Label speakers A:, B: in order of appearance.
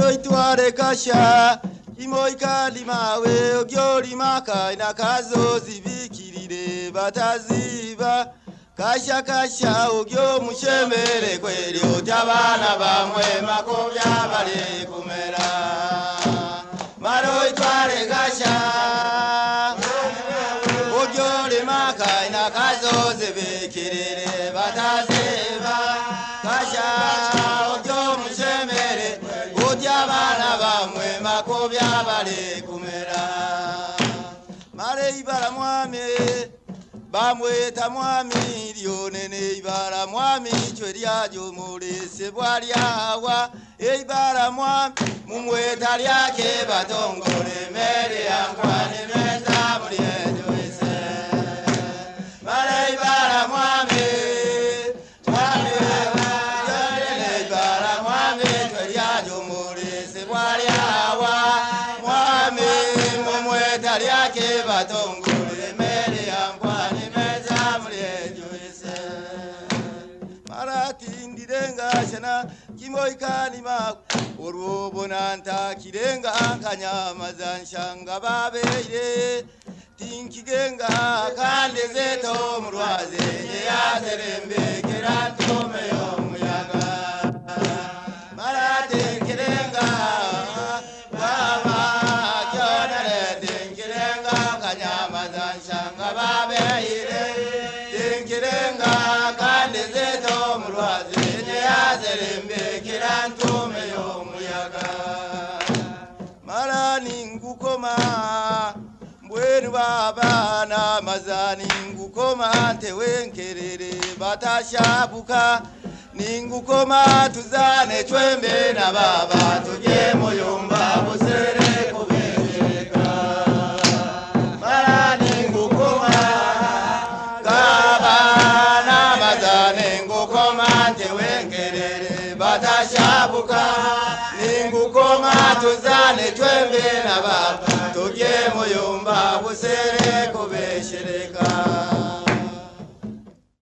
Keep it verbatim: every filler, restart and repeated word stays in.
A: Maro itware kasha imoika limawe ogyori maka inakazo zibikirire bataziba kasha kasha ogyo mushemere kweli otabana bamwe makobya bali kumera Maro itware kasha ogyori maka inakazo zibikirire bataziba kasha ogyo mushemere otabana bamwe makobya bali kumera Mare ibara mwami Bamwe tamwami lionene ibara mwami chweria jo mulise bwaliawa ibara mwami mumwe taliake batongole mere akwani meza muliejo ise Mare ibara mwami mwami lionene ibara mwami chweria jo mulise bwaliawa mwami mumwe taliake batongole mere akwani Tindirenga shana kimoikani ma urubonanta kirenga kanyama zanshanga babeire tinkigenga kandi zeto murwaze yazerembe keratome yomuyaga marate kirenga baba kyonare tinkirenga kanyama zanshanga babeire tinkirenga kandi zeto Yazerembe kirantume yomuyaga Marani ngukoma mbwenu babana mazani ngukoma ntewenkerere batashabuka ningukoma tuzane chwembe na baba tuje muyumba busere kubereka Marani ngukoma kabana mazane ngukoma ntewenkerere batashabuka ningukoma tuzane twembe na baba tuje muyumba busere kubeshereka